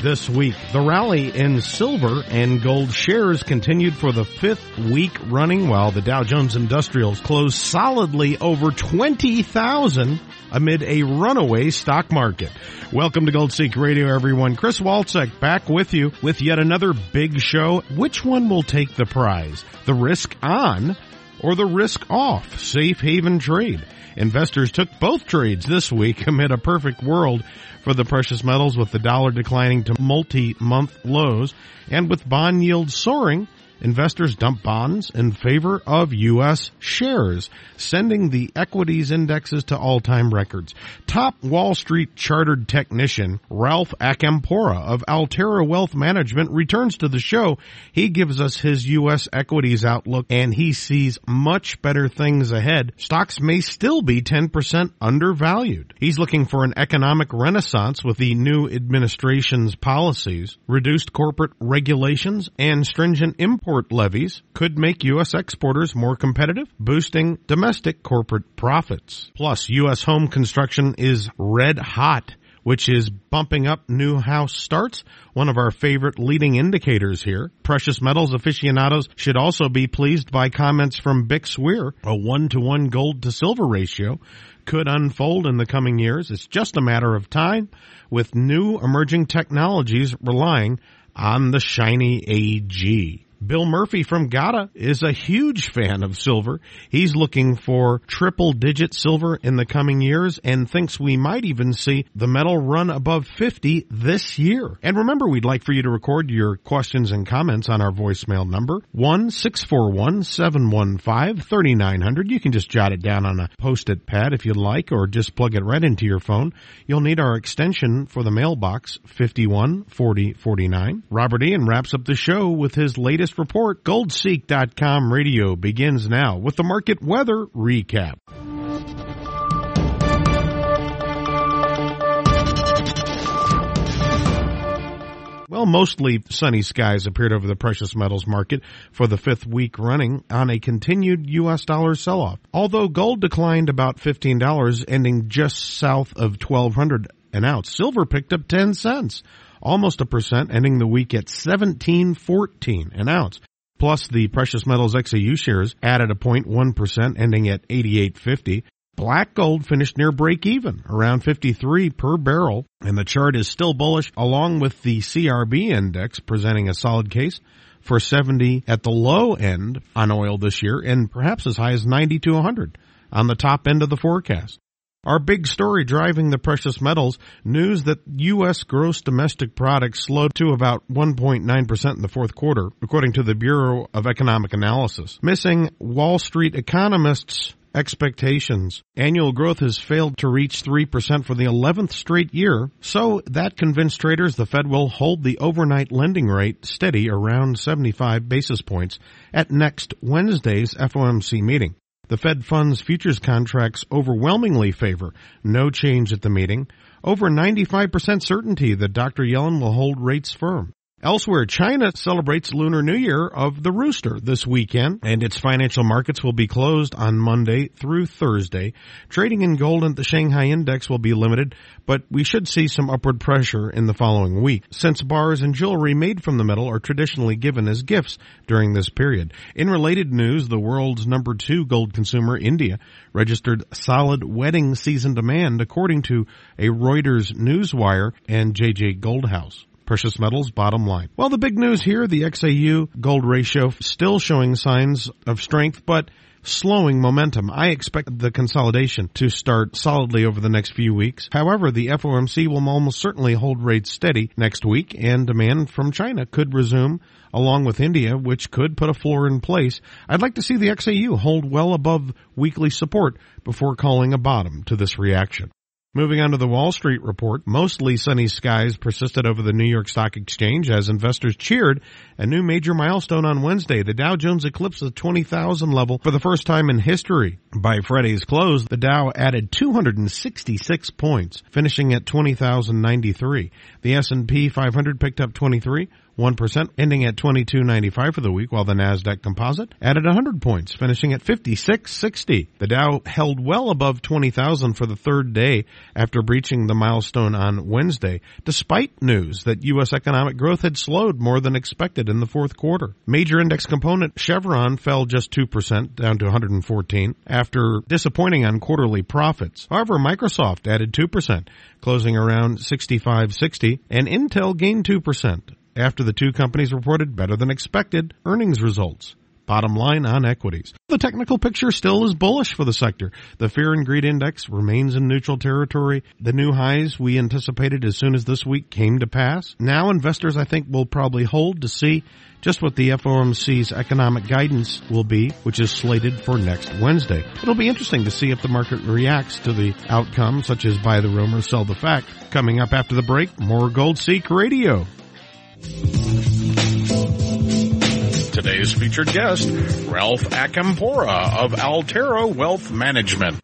This week, the rally in silver and gold shares continued for the fifth week running, while the Dow Jones Industrials closed solidly over 20,000 amid a runaway stock market. Welcome to Gold Seek Radio, everyone. Chris Walczak back with you with yet another big show. Which one will take the prize? The risk on or the risk off safe haven trade? Investors took both trades this week amid a perfect world for the precious metals, with the dollar declining to multi-month lows, and with bond yields soaring, investors dumped bonds in favor of U.S. shares, sending the equities indexes to all-time records. Top Wall Street chartered technician Ralph Acampora of Altera Wealth Management returns to the show. He gives us his U.S. equities outlook, and he sees much better things ahead. Stocks may still be 10% undervalued. He's looking for an economic renaissance with the new administration's policies. Reduced corporate regulations and stringent import levies could make U.S. exporters more competitive, boosting domestic corporate profits. Plus, U.S. home construction is red hot, which is bumping up new house starts, one of our favorite leading indicators here. Precious metals aficionados should also be pleased by comments from Bick Swear. A 1-to-1 gold to silver ratio could unfold in the coming years. It's just a matter of time, with new emerging technologies relying on the shiny AG. Bill Murphy from GATA is a huge fan of silver. He's looking for triple-digit silver in the coming years and thinks we might even see the metal run above 50 this year. And remember, we'd like for you to record your questions and comments on our voicemail number, 1-641-715-3900. You can just jot it down on a Post-it pad if you'd like, or just plug it right into your phone. You'll need our extension for the mailbox, 514049. Robert Ian wraps up the show with his latest report. GoldSeek.com radio begins now with the market weather recap. Well, mostly sunny skies appeared over the precious metals market for the fifth week running on a continued U.S. dollar sell-off. Although gold declined about $15, ending just south of $1,200 an ounce, silver picked up 10 cents. Almost 1%, ending the week at $17.14 an ounce. Plus, the precious metals XAU shares added 0.1%, ending at $88.50. Black gold finished near break-even, around 53 per barrel, and the chart is still bullish, along with the CRB index presenting a solid case for 70 at the low end on oil this year, and perhaps as high as 90 to 100 on the top end of the forecast. Our big story driving the precious metals, news that U.S. gross domestic product slowed to about 1.9% in the fourth quarter, according to the Bureau of Economic Analysis. Missing Wall Street economists' expectations. Annual growth has failed to reach 3% for the 11th straight year, so that convinced traders the Fed will hold the overnight lending rate steady around 75 basis points at next Wednesday's FOMC meeting. The Fed funds futures contracts overwhelmingly favor no change at the meeting. Over 95% certainty that Dr. Yellen will hold rates firm. Elsewhere, China celebrates Lunar New Year of the Rooster this weekend, and its financial markets will be closed on Monday through Thursday. Trading in gold at the Shanghai Index will be limited, but we should see some upward pressure in the following week, since bars and jewelry made from the metal are traditionally given as gifts during this period. In related news, the world's number 2 gold consumer, India, registered solid wedding season demand, according to a Reuters newswire and JJ Goldhouse. Precious metals, bottom line. Well, the big news here, the XAU gold ratio still showing signs of strength, but slowing momentum. I expect the consolidation to start solidly over the next few weeks. However, the FOMC will almost certainly hold rates steady next week, and demand from China could resume, along with India, which could put a floor in place. I'd like to see the XAU hold well above weekly support before calling a bottom to this reaction. Moving on to the Wall Street report, mostly sunny skies persisted over the New York Stock Exchange as investors cheered a new major milestone on Wednesday. The Dow Jones eclipsed the 20,000 level for the first time in history. By Friday's close, the Dow added 266 points, finishing at 20,093. The S&P 500 picked up 23, 1%, ending at 2295 for the week, while the Nasdaq Composite added 100 points, finishing at 5660. The Dow held well above 20,000 for the third day after breaching the milestone on Wednesday, despite news that U.S. economic growth had slowed more than expected in the fourth quarter. Major index component Chevron fell just 2%, down to 114, after disappointing on quarterly profits. However, Microsoft added 2%, closing around 65.60, and Intel gained 2% after the two companies reported better than expected earnings results. Bottom line on equities. The technical picture still is bullish for the sector. The Fear and Greed Index remains in neutral territory. The new highs we anticipated as soon as this week came to pass. Now investors, I think, will probably hold to see just what the FOMC's economic guidance will be, which is slated for next Wednesday. It'll be interesting to see if the market reacts to the outcome, such as buy the rumor, sell the fact. Coming up after the break, more Gold Seek Radio. Today's featured guest, Ralph Acampora of Altera Wealth Management.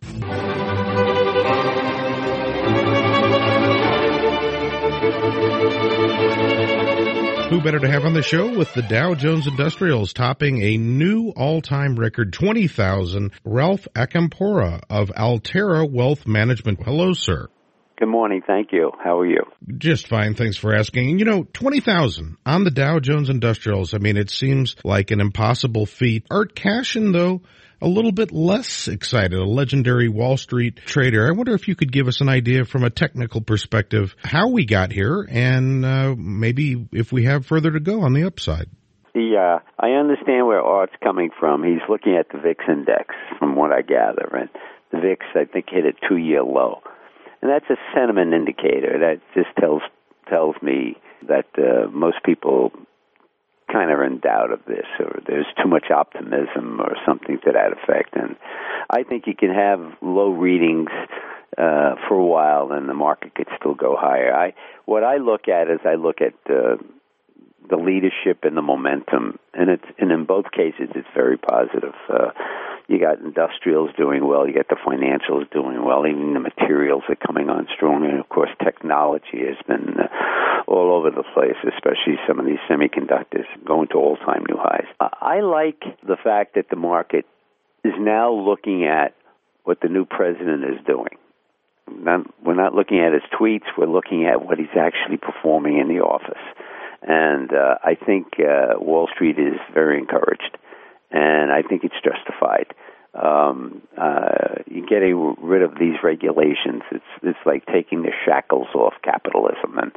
Who better to have on the show with the Dow Jones Industrials topping a new all-time record 20,000, Ralph Acampora of Altera Wealth Management. Hello, sir. Good morning. Thank you. How are you? Just fine. Thanks for asking. 20,000 on the Dow Jones Industrials. I mean, it seems like an impossible feat. Art Cashin, though, a little bit less excited, a legendary Wall Street trader. I wonder if you could give us an idea from a technical perspective how we got here and maybe if we have further to go on the upside. Yeah, I understand where Art's coming from. He's looking at the VIX index, from what I gather. And the VIX, I think, hit a 2-year low. And that's a sentiment indicator. That just tells me that most people kind of are in doubt of this, or there's too much optimism or something to that effect. And I think you can have low readings for a while, and the market could still go higher. What I look at is I look at the leadership and the momentum, and in both cases it's very positive. You got industrials doing well, you got the financials doing well, even the materials are coming on strong, and of course technology has been all over the place, especially some of these semiconductors going to all-time new highs. I like the fact that the market is now looking at what the new president is doing. We're not looking at his tweets, we're looking at what he's actually performing in the office. And I think Wall Street is very encouraged, and I think it's justified. Getting rid of these regulations, it's like taking the shackles off capitalism, and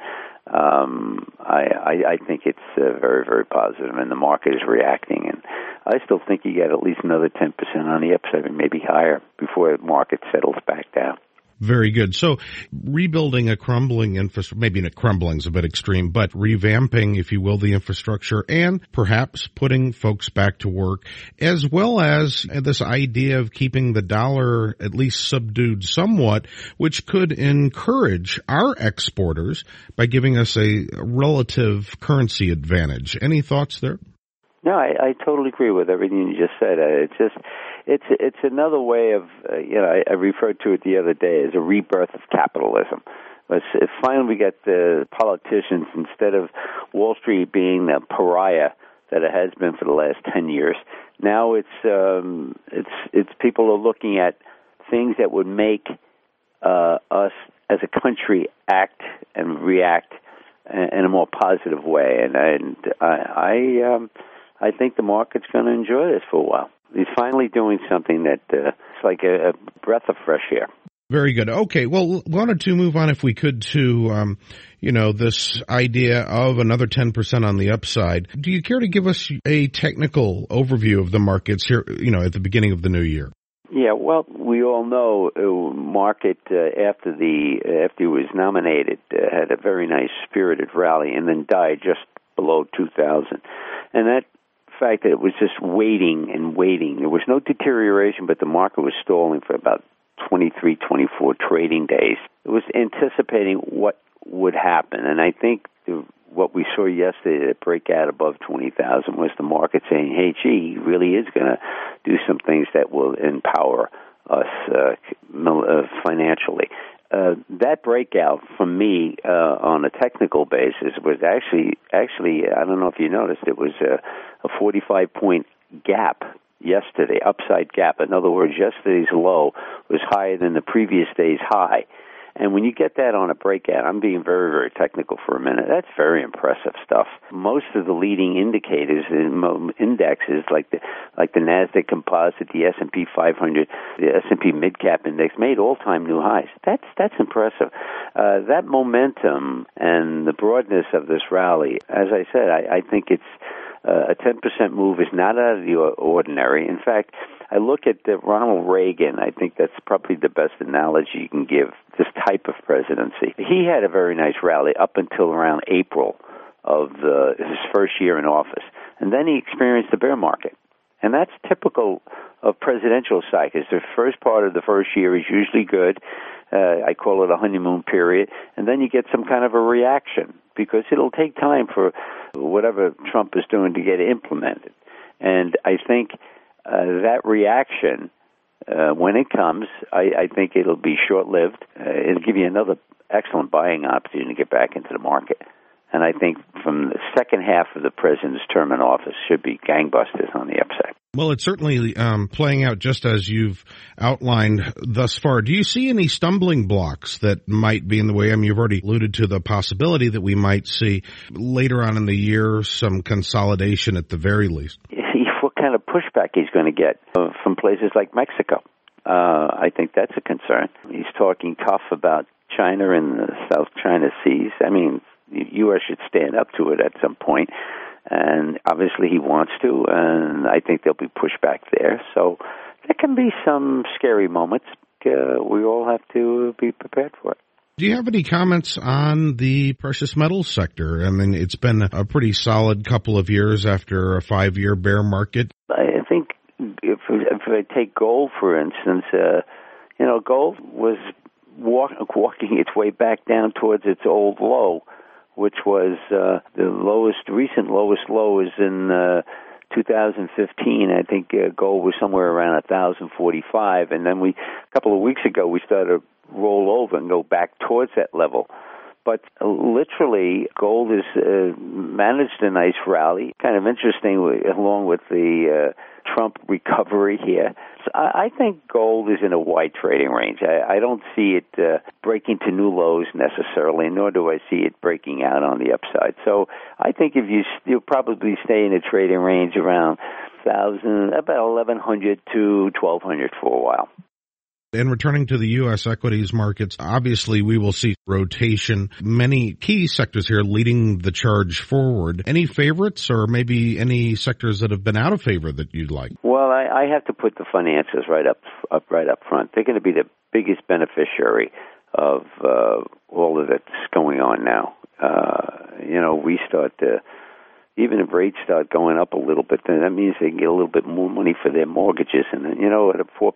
I think it's very, very positive, and the market is reacting. And I still think you get at least another 10% on the upside, and maybe higher, before the market settles back down. Very good. So rebuilding a crumbling infrastructure, maybe crumbling's a bit extreme, but revamping, if you will, the infrastructure and perhaps putting folks back to work, as well as this idea of keeping the dollar at least subdued somewhat, which could encourage our exporters by giving us a relative currency advantage. Any thoughts there? No, I totally agree with everything you just said. It's another way of, I referred to it the other day as a rebirth of capitalism. If finally we get the politicians, instead of Wall Street being the pariah that it has been for the last 10 years, now it's people are looking at things that would make us as a country act and react in a more positive way. And I think the market's going to enjoy this for a while. He's finally doing something that it's like a breath of fresh air. Very good. Okay, well, wanted to move on, if we could, to this idea of another 10% on the upside. Do you care to give us a technical overview of the markets here, at the beginning of the new year? Yeah, well, we all know market after he was nominated had a very nice spirited rally and then died just below 2,000, and that fact that it was just waiting and waiting. There was no deterioration, but the market was stalling for about 23, 24 trading days. It was anticipating what would happen, and I think what we saw yesterday to break out above 20,000 was the market saying, hey, gee, he really is going to do some things that will empower us financially. that breakout from me on a technical basis was actually I don't know if you noticed, it was a 45-point gap yesterday, upside gap. In other words, yesterday's low was higher than the previous day's high. And when you get that on a breakout, I'm being very, very technical for a minute, that's very impressive stuff. Most of the leading indicators in indexes, like the NASDAQ Composite, the S&P 500, the S&P Mid-Cap Index, made all-time new highs. That's impressive. That momentum and the broadness of this rally, as I said, I think it's a 10% move is not out of the ordinary. In fact, I look at Ronald Reagan. I think that's probably the best analogy you can give this type of presidency. He had a very nice rally up until around April of his first year in office. And then he experienced the bear market. And that's typical of presidential cycles. The first part of the first year is usually good. I call it a honeymoon period. And then you get some kind of a reaction because it'll take time for whatever Trump is doing to get implemented. And I think that reaction, when it comes, I think it'll be short-lived. It'll give you another excellent buying opportunity to get back into the market. And I think from the second half of the president's term in office should be gangbusters on the upside. Well, it's certainly playing out just as you've outlined thus far. Do you see any stumbling blocks that might be in the way? I mean, you've already alluded to the possibility that we might see later on in the year some consolidation at the very least. What kind of pushback he's going to get from places like Mexico? I think that's a concern. He's talking tough about China and the South China Seas. I mean, the U.S. should stand up to it at some point, and obviously he wants to, and I think there'll be pushback there. So there can be some scary moments. We all have to be prepared for it. Do you have any comments on the precious metals sector? I mean, it's been a pretty solid couple of years after a 5-year bear market. I think if I take gold, for instance, gold was walking its way back down towards its old low, which was the recent lowest low is in 2015. I think gold was somewhere around 1,045, and then a couple of weeks ago we started to roll over and go back towards that level. But literally, gold has managed a nice rally. Kind of interesting, along with the Trump recovery here. So I think gold is in a wide trading range. I don't see it breaking to new lows necessarily, nor do I see it breaking out on the upside. So I think if you'll probably stay in a trading range around 1,000, about 1,100 to 1,200 for a while. And returning to the U.S. equities markets, obviously we will see rotation. Many key sectors here leading the charge forward. Any favorites or maybe any sectors that have been out of favor that you'd like? Well, I have to put the finances right up front. They're going to be the biggest beneficiary of all of that's going on now. We start to... Even if rates start going up a little bit, then that means they can get a little bit more money for their mortgages. And, at a 4%,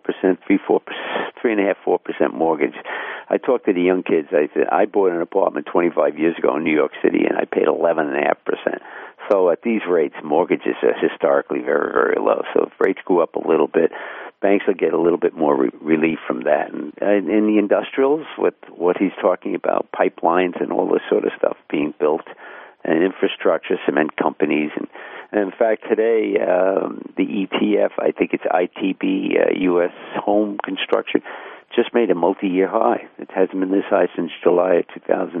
3.5%, 4% mortgage. I talked to the young kids. I said, I bought an apartment 25 years ago in New York City, and I paid 11.5%. So at these rates, mortgages are historically very, very low. So if rates go up a little bit, banks will get a little bit more relief from that. And in the industrials, with what he's talking about, pipelines and all this sort of stuff being built, and infrastructure, cement companies. And in fact, today, the ETF, I think it's ITB, U.S. home construction, just made a multi-year high. It hasn't been this high since July of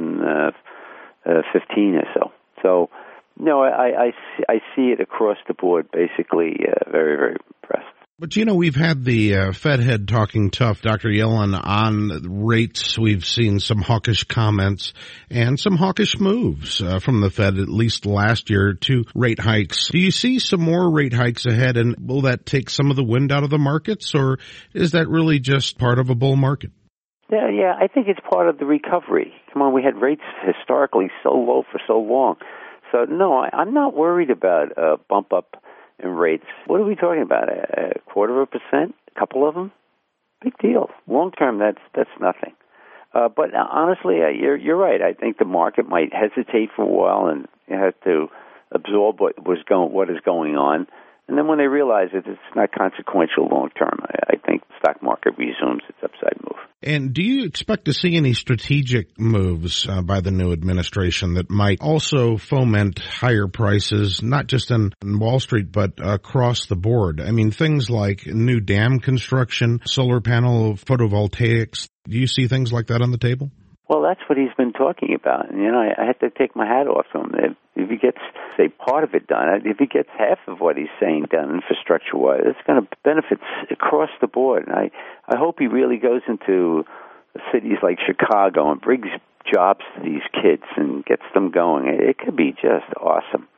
2015 or so. So, I see it across the board, basically very, very impressive. But, we've had the Fed head talking tough, Dr. Yellen, on rates. We've seen some hawkish comments and some hawkish moves from the Fed, at least last year, to rate hikes. Do you see some more rate hikes ahead, and will that take some of the wind out of the markets, or is that really just part of a bull market? Yeah, I think it's part of the recovery. Come on, we had rates historically so low for so long. So, no, I'm not worried about a bump up in rates. What are we talking about? A 0.25%? A couple of them? Big deal. Long term, that's nothing. But honestly, you're right. I think the market might hesitate for a while and have to absorb what is going on. And then when they realize that it's not consequential long term, I think the stock market resumes its upside move. And do you expect to see any strategic moves by the new administration that might also foment higher prices, not just in Wall Street, but across the board? I mean, things like new dam construction, solar panel photovoltaics. Do you see things like that on the table? Well, that's what he's been talking about. And, I had to take my hat off to him. If he gets, say, part of it done, if he gets half of what he's saying done infrastructure-wise, it's going to benefit across the board. And I hope he really goes into cities like Chicago and brings jobs to these kids and gets them going. It could be just awesome.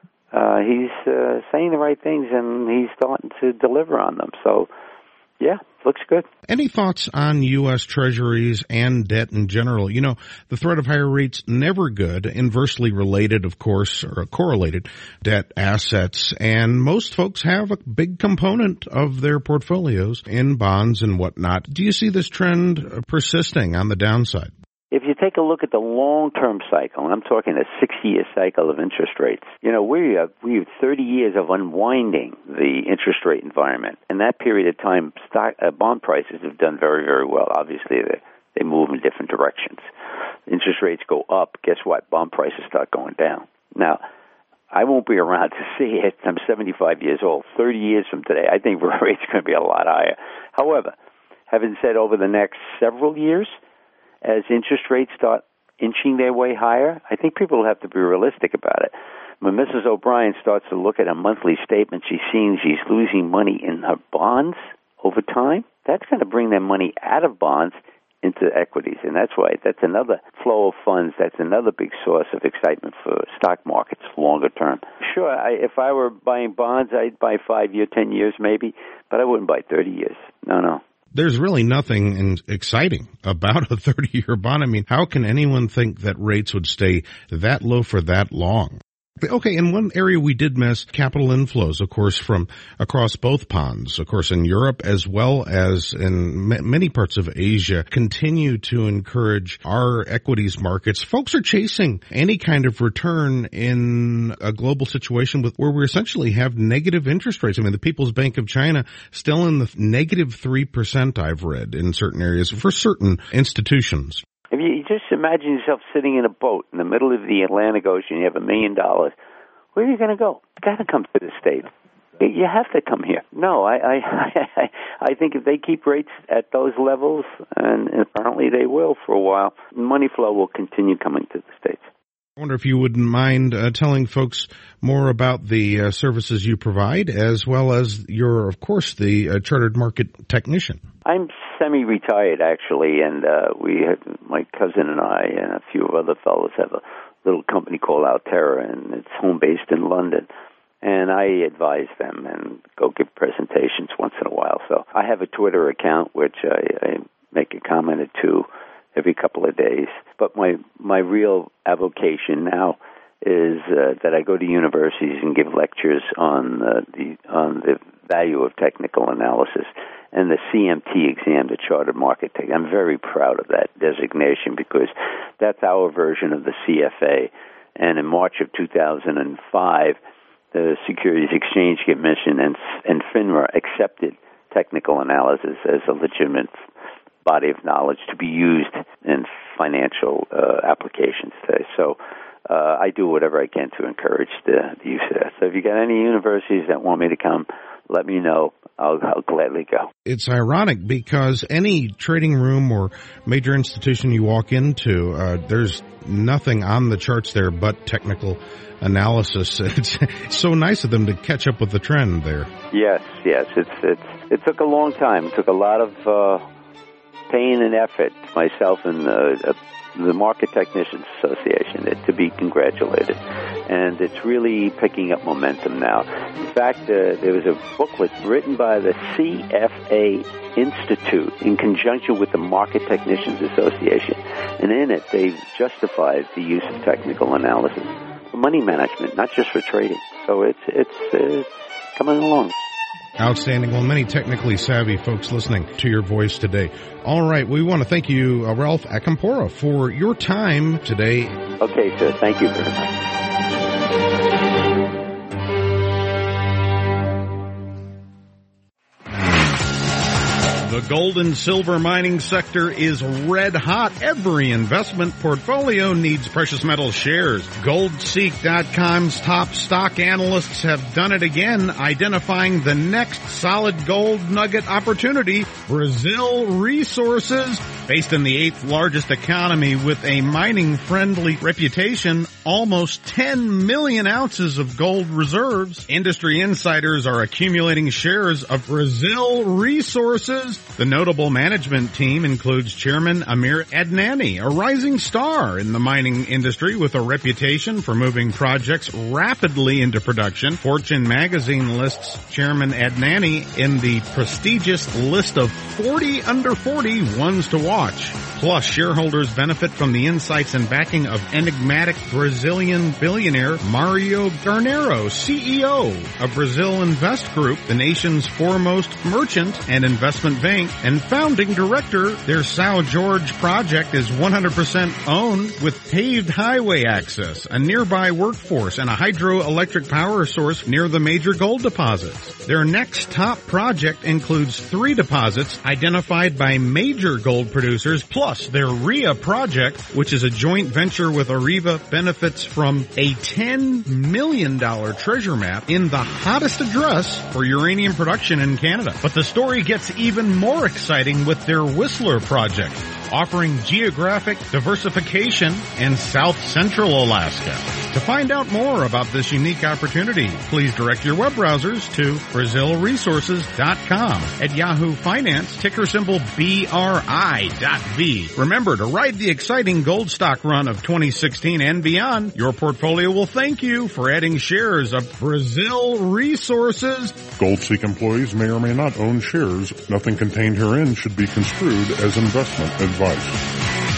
He's saying the right things, and he's starting to deliver on them. So, yeah, looks good. Any thoughts on U.S. Treasuries and debt in general? The threat of higher rates, never good, inversely related, of course, or correlated debt assets. And most folks have a big component of their portfolios in bonds and whatnot. Do you see this trend persisting on the downside? If you take a look at the long-term cycle, and I'm talking a 60-year cycle of interest rates, we have 30 years of unwinding the interest rate environment. In that period of time, bond prices have done very, very well. Obviously, they move in different directions. Interest rates go up. Guess what? Bond prices start going down. Now, I won't be around to see it. I'm 75 years old. 30 years from today, I think rates are going to be a lot higher. However, having said over the next several years, as interest rates start inching their way higher, I think people will have to be realistic about it. When Mrs. O'Brien starts to look at a monthly statement, she's seeing she's losing money in her bonds over time. That's going to bring their money out of bonds into equities, and that's another flow of funds. That's another big source of excitement for stock markets longer term. Sure, if I were buying bonds, I'd buy 5 year, 10 years maybe, but I wouldn't buy 30 years. No. There's really nothing exciting about a 30-year bond. I mean, how can anyone think that rates would stay that low for that long? Okay, in one area we did miss, capital inflows, of course, from across both ponds, of course, in Europe as well as in many parts of Asia, continue to encourage our equities markets. Folks are chasing any kind of return in a global situation where we essentially have negative interest rates. I mean, the People's Bank of China still in the negative 3%, I've read, in certain areas for certain institutions. If you just imagine yourself sitting in a boat in the middle of the Atlantic Ocean, you have $1 million, where are you going to go? You got to come to the States. You have to come here. No, I think if they keep rates at those levels, and apparently they will for a while, money flow will continue coming to the States. I wonder if you wouldn't mind telling folks more about the services you provide, as well as you're, of course, the chartered market technician. I'm semi-retired, actually, and my cousin and I and a few other fellows have a little company called Altera, and it's home-based in London. And I advise them and go give presentations once in a while. So I have a Twitter account, which I make a comment or two every couple of days. But my real avocation now is that I go to universities and give lectures on the value of technical analysis and the CMT exam, the Chartered Market Tech. I'm very proud of that designation because that's our version of the CFA. And in March of 2005, the Securities Exchange Commission and FINRA accepted technical analysis as a legitimate body of knowledge to be used in financial applications today. So I do whatever I can to encourage the use of that. So if you got any universities that want me to come, let me know. I'll gladly go. It's ironic because any trading room or major institution you walk into, there's nothing on the charts there but technical analysis. It's so nice of them to catch up with the trend there. Yes. It took a long time. It took a lot of pain and effort, myself and the Market Technicians Association, to be congratulated. And it's really picking up momentum now. In fact, there was a booklet written by the CFA Institute in conjunction with the Market Technicians Association. And in it, they justified the use of technical analysis for money management, not just for trading. So it's coming along. Outstanding. Well, many technically savvy folks listening to your voice today. All right. We want to thank you, Ralph Acampora, for your time today. Okay, sir. Thank you very much. The The gold and silver mining sector is red hot. Every investment portfolio needs precious metal shares. GoldSeek.com's top stock analysts have done it again, identifying the next solid gold nugget opportunity, Brazil Resources. Based in the 8th largest economy with a mining-friendly reputation, almost 10 million ounces of gold reserves. Industry insiders are accumulating shares of Brazil Resources. The notable management team includes Chairman Amir Adnani, a rising star in the mining industry with a reputation for moving projects rapidly into production. Fortune magazine lists Chairman Adnani in the prestigious list of 40 under 40 ones to watch. Plus, shareholders benefit from the insights and backing of enigmatic Brazilian billionaire Mario Garnero, CEO of Brazil Invest Group, the nation's foremost merchant and investment bank, and founding director. Their São Jorge project is 100% owned with paved highway access, a nearby workforce, and a hydroelectric power source near the major gold deposits. Their next top project includes 3 deposits identified by major gold producers, plus their RIA project, which is a joint venture with Areva, benefits from a $10 million treasure map in the hottest address for uranium production in Canada. But the story gets even more exciting with their Whistler project, offering geographic diversification in South Central Alaska. To find out more about this unique opportunity, please direct your web browsers to BrazilResources.com. At Yahoo Finance, ticker symbol BRI.V. Remember to ride the exciting gold stock run of 2016 and beyond. Your portfolio will thank you for adding shares of Brazil Resources. GoldSeek employees may or may not own shares. Nothing contained herein should be construed as investment advice.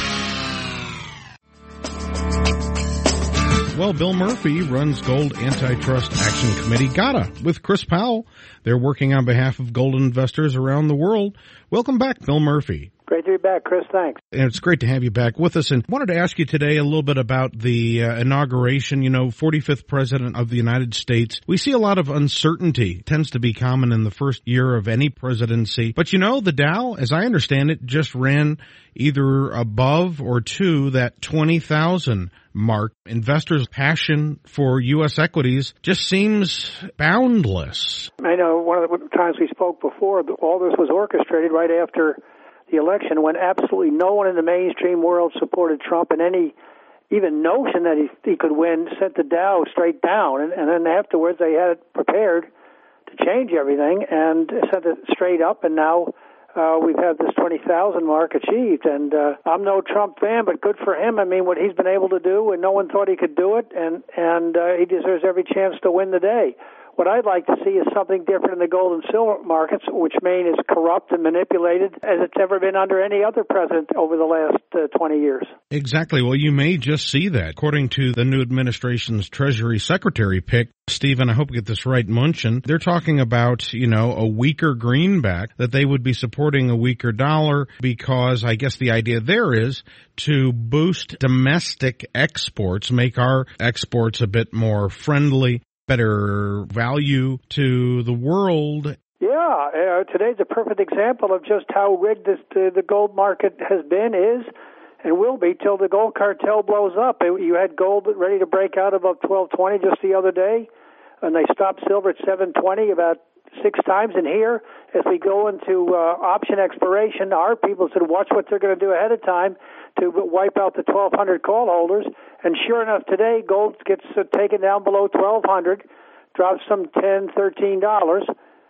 Well, Bill Murphy runs Gold Antitrust Action Committee GATA with Chris Powell. They're working on behalf of gold investors around the world. Welcome back, Bill Murphy. Great to be back, Chris. Thanks. And it's great to have you back with us. And wanted to ask you today a little bit about the inauguration, 45th President of the United States. We see a lot of uncertainty. It tends to be common in the first year of any presidency. But the Dow, as I understand it, just ran either above or to that 20,000 mark. Investors' passion for U.S. equities just seems boundless. I know one of the times we spoke before, all this was orchestrated right after the election when absolutely no one in the mainstream world supported Trump, and any even notion that he could win sent the Dow straight down. And then afterwards they had it prepared to change everything and sent it straight up, and now we've had this 20,000 mark achieved. And I'm no Trump fan, but good for him. I mean, what he's been able to do, and no one thought he could do it, and he deserves every chance to win the day. What I'd like to see is something different in the gold and silver markets, which remain as corrupt and manipulated as it's ever been under any other president over the last 20 years. Exactly. Well, you may just see that. According to the new administration's Treasury Secretary pick, Stephen, I hope I get this right, Munchin, they're talking about, a weaker greenback, that they would be supporting a weaker dollar because I guess the idea there is to boost domestic exports, make our exports a bit more friendly, better value to the world. Yeah, today's a perfect example of just how rigged the gold market has been, is, and will be till the gold cartel blows up. You had gold ready to break out above 1220 just the other day, and they stopped silver at 720 about 6 times. And here, as we go into option expiration, our people said, watch what they're going to do ahead of time to wipe out the 1,200 call holders. And sure enough, today, gold gets taken down below 1,200, drops some $10, $13,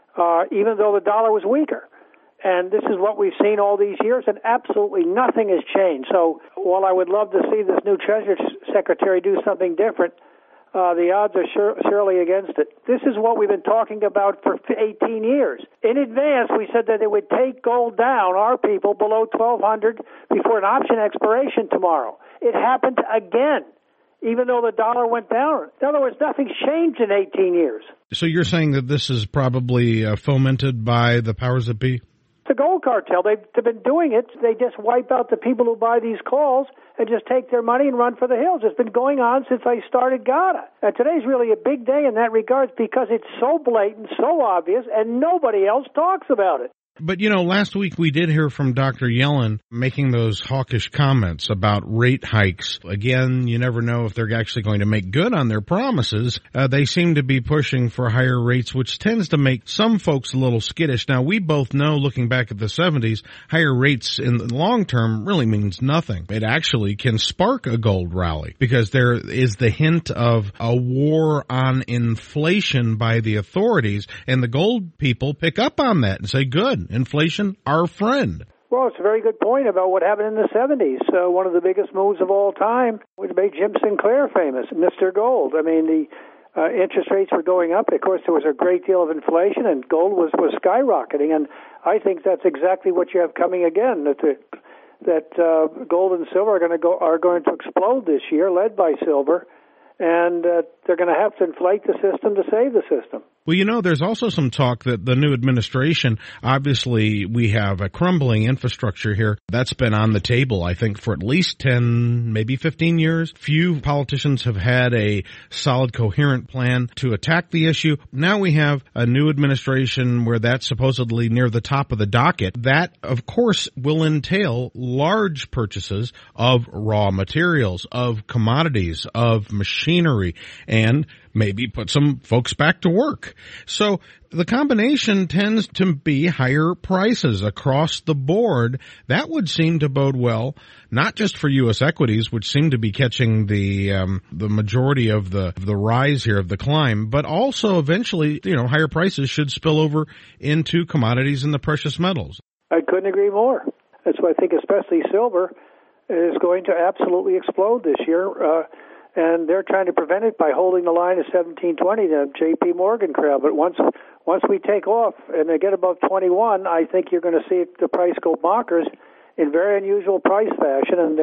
even though the dollar was weaker. And this is what we've seen all these years, and absolutely nothing has changed. So while I would love to see this new Treasury Secretary do something different, the odds are surely against it. This is what we've been talking about for 18 years. In advance, we said that it would take gold down, our people, below 1,200 before an option expiration tomorrow. It happened again, even though the dollar went down. In other words, nothing's changed in 18 years. So you're saying that this is probably fomented by the powers that be? The gold cartel, they've been doing it. They just wipe out the people who buy these calls and just take their money and run for the hills. It's been going on since I started GATA. And today's really a big day in that regard because it's so blatant, so obvious, and nobody else talks about it. But, last week we did hear from Dr. Yellen making those hawkish comments about rate hikes. Again, you never know if they're actually going to make good on their promises. They seem to be pushing for higher rates, which tends to make some folks a little skittish. Now, we both know, looking back at the 70s, higher rates in the long term really means nothing. It actually can spark a gold rally because there is the hint of a war on inflation by the authorities, and the gold people pick up on that and say, good, inflation, our friend. Well, it's a very good point about what happened in the 70s. One of the biggest moves of all time, which made Jim Sinclair famous, Mr. Gold. I mean, the interest rates were going up. Of course, there was a great deal of inflation, and gold was skyrocketing. And I think that's exactly what you have coming again, that gold and silver are going to explode this year, led by silver. And they're going to have to inflate the system to save the system. Well, there's also some talk that the new administration, obviously we have a crumbling infrastructure here. That's been on the table, I think, for at least 10, maybe 15 years. Few politicians have had a solid, coherent plan to attack the issue. Now we have a new administration where that's supposedly near the top of the docket. That, of course, will entail large purchases of raw materials, of commodities, of machinery, and maybe put some folks back to work. So the combination tends to be higher prices across the board. That would seem to bode well, not just for U.S. equities, which seem to be catching the majority of the rise here, of the climb, but also eventually, higher prices should spill over into commodities and the precious metals. I couldn't agree more. That's why I think especially silver is going to absolutely explode this year. And they're trying to prevent it by holding the line at 1720, the J.P. Morgan crowd. But once we take off and they get above 21, I think you're going to see the price go bonkers in very unusual price fashion. And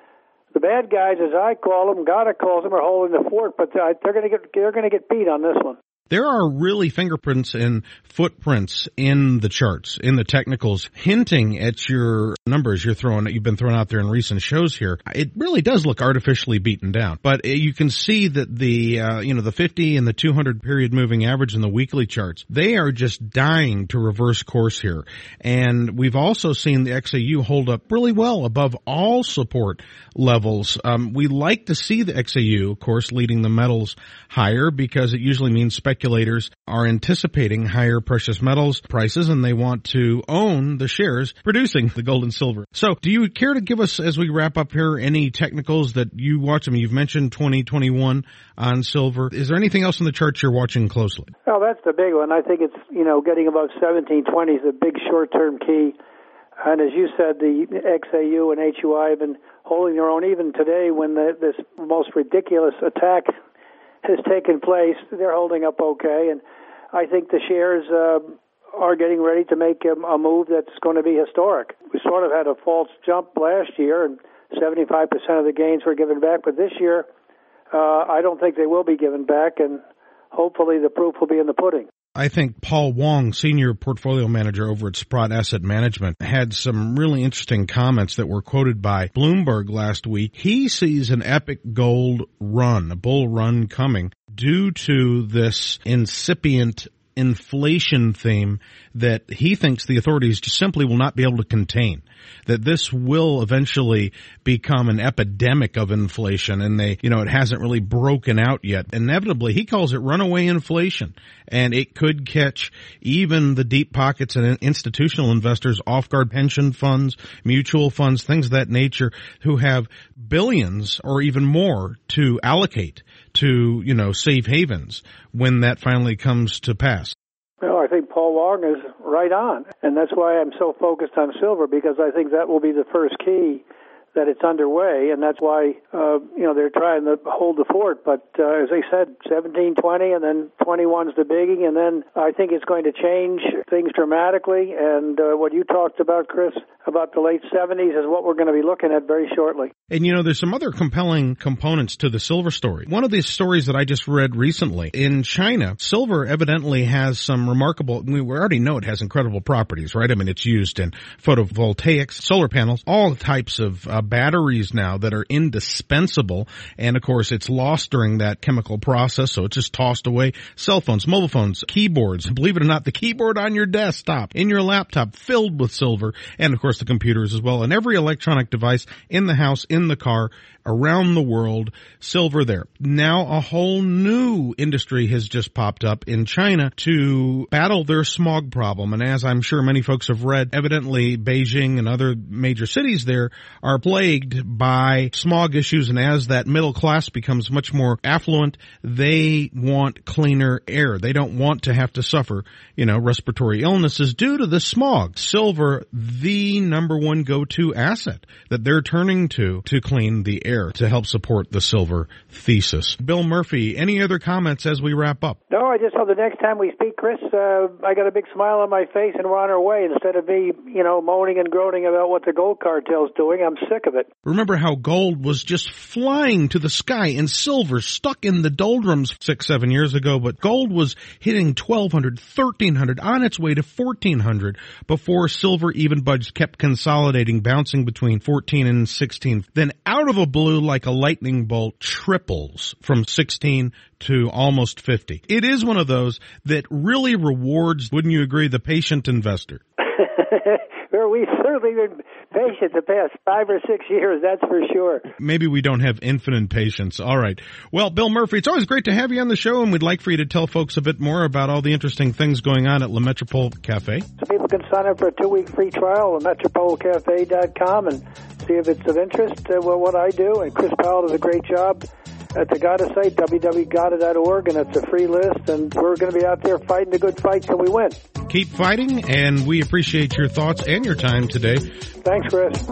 the bad guys, as I call them, Goddard calls them, are holding the fort. But they're going to get beat on this one. There are really fingerprints and footprints in the charts, in the technicals, hinting at your numbers you've been throwing out there in recent shows here. It really does look artificially beaten down. But you can see that the 50 and the 200 period moving average in the weekly charts, they are just dying to reverse course here. And we've also seen the XAU hold up really well above all support levels. We like to see the XAU, of course, leading the metals higher because it usually means speculators are anticipating higher precious metals prices and they want to own the shares producing the gold and silver. So do you care to give us, as we wrap up here, any technicals that you watch? I mean, you've mentioned 2021 on silver. Is there anything else in the charts you're watching closely? Well, that's the big one. I think it's, getting above 1720 is a big short-term key. And as you said, the XAU and HUI have been holding their own even today when this most ridiculous attack has taken place. They're holding up okay, and I think the shares are getting ready to make a move that's going to be historic. We sort of had a false jump last year, and 75% of the gains were given back, but this year I don't think they will be given back, and hopefully the proof will be in the pudding. I think Paul Wong, senior portfolio manager over at Sprott Asset Management, had some really interesting comments that were quoted by Bloomberg last week. He sees an epic gold run, a bull run coming due to this incipient inflation theme that he thinks the authorities just simply will not be able to contain, that this will eventually become an epidemic of inflation, and it hasn't really broken out yet. Inevitably, he calls it runaway inflation, and it could catch even the deep pockets and institutional investors off guard, pension funds, mutual funds, things of that nature, who have billions or even more to allocate to, safe havens when that finally comes to pass. Well, I think Paul Wong is right on, and that's why I'm so focused on silver, because I think that will be the first key that it's underway, and that's why, they're trying to hold the fort. But as I said, 17, 20, and then 21's the biggie, and then I think it's going to change things dramatically. And what you talked about, Chris, about the late 70s is what we're going to be looking at very shortly. And there's some other compelling components to the silver story. One of these stories that I just read recently, in China, silver evidently has some remarkable, we already know it has incredible properties, right? I mean, it's used in photovoltaics, solar panels, all types of batteries now that are indispensable. And of course, it's lost during that chemical process, so it's just tossed away. Cell phones, mobile phones, keyboards, believe it or not, the keyboard on your desktop, in your laptop, filled with silver, and of course the computers as well, and every electronic device in the house, in the car, around the world, silver there. Now a whole new industry has just popped up in China to battle their smog problem. And as I'm sure many folks have read, evidently Beijing and other major cities there are plagued by smog issues. And as that middle class becomes much more affluent, they want cleaner air. They don't want to have to suffer, respiratory illnesses due to the smog. Silver, the number one go-to asset that they're turning to clean the air, to help support the silver thesis. Bill Murphy, any other comments as we wrap up? No, I just hope the next time we speak, Chris, I got a big smile on my face and we're on our way instead of me, moaning and groaning about what the gold cartel's doing. I'm sick of it. Remember how gold was just flying to the sky and silver stuck in the doldrums 6-7 years ago, but gold was hitting $1,200, $1,300, on its way to $1,400 before silver even budged, kept consolidating, bouncing between 14 and 16. Then out of a blue, like a lightning bolt, triples from 16 to almost 50. It is one of those that really rewards, wouldn't you agree, the patient investor? Well, we've certainly been patient the past 5 or 6 years, that's for sure. Maybe we don't have infinite patience. All right. Well, Bill Murphy, it's always great to have you on the show, and we'd like for you to tell folks a bit more about all the interesting things going on at La Metropole Cafe. So people can sign up for a 2-week free trial at metropolecafe.com and see if it's of interest, what I do. And Chris Powell does a great job at the GATA site, www.gata.org, and it's a free list, and we're going to be out there fighting the good fight till we win. Keep fighting, and we appreciate your thoughts and your time today. Thanks, Chris.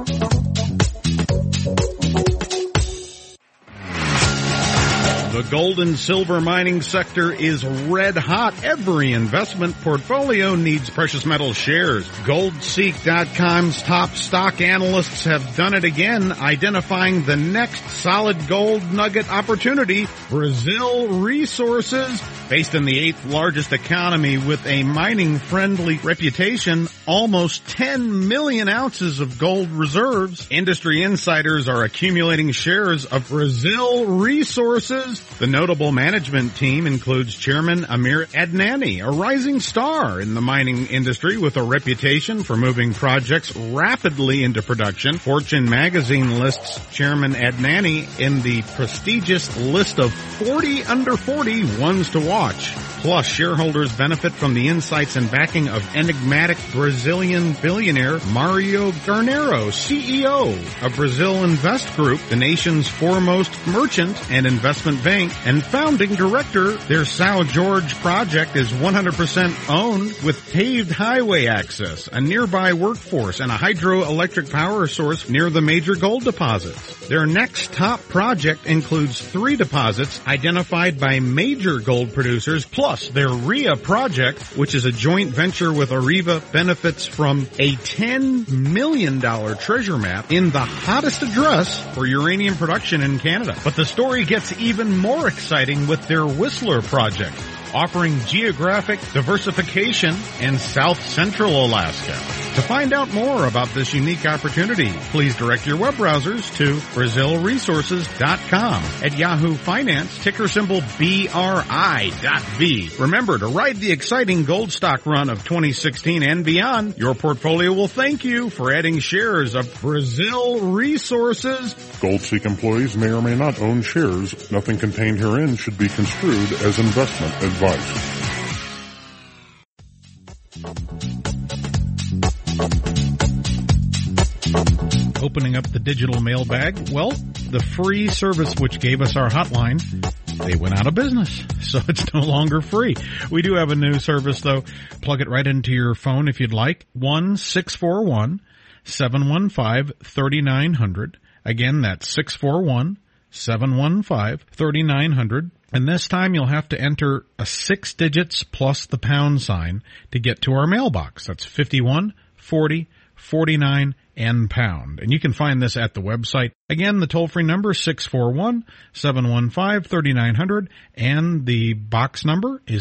The gold and silver mining sector is red hot. Every investment portfolio needs precious metal shares. GoldSeek.com's top stock analysts have done it again, identifying the next solid gold nugget opportunity, Brazil Resources. Based in the 8th largest economy with a mining-friendly reputation, almost 10 million ounces of gold reserves. Industry insiders are accumulating shares of Brazil Resources. The notable management team includes Chairman Amir Adnani, a rising star in the mining industry with a reputation for moving projects rapidly into production. Fortune magazine lists Chairman Adnani in the prestigious list of 40 under 40 ones to watch. Plus, shareholders benefit from the insights and backing of enigmatic Brazilian billionaire Mario Garnero, CEO of Brazil Invest Group, the nation's foremost merchant and investment bank, and founding director. Their São Jorge project is 100% owned with paved highway access, a nearby workforce, and a hydroelectric power source near the major gold deposits. Their next top project includes 3 deposits identified by major gold producers, plus their RIA project, which is a joint venture with Areva, benefits from a $10 million treasure map in the hottest address for uranium production in Canada. But the story gets even more exciting with their Whistler project, offering geographic diversification in South Central Alaska. To find out more about this unique opportunity, please direct your web browsers to BrazilResources.com. At Yahoo Finance, ticker symbol BRI.V. Remember to ride the exciting gold stock run of 2016 and beyond. Your portfolio will thank you for adding shares of Brazil Resources. GoldSeek employees may or may not own shares. Nothing contained herein should be construed as investment advice. Opening up the digital mailbag, well, the free service which gave us our hotline, they went out of business, so it's no longer free. We do have a new service, though. Plug it right into your phone if you'd like. 1-641-715-3900. Again, that's 641-715-3900. And this time you'll have to enter a 6 digits plus the pound sign to get to our mailbox. That's 514049 and pound. And you can find this at the website. Again, the toll-free number is 641-715-3900, and the box number is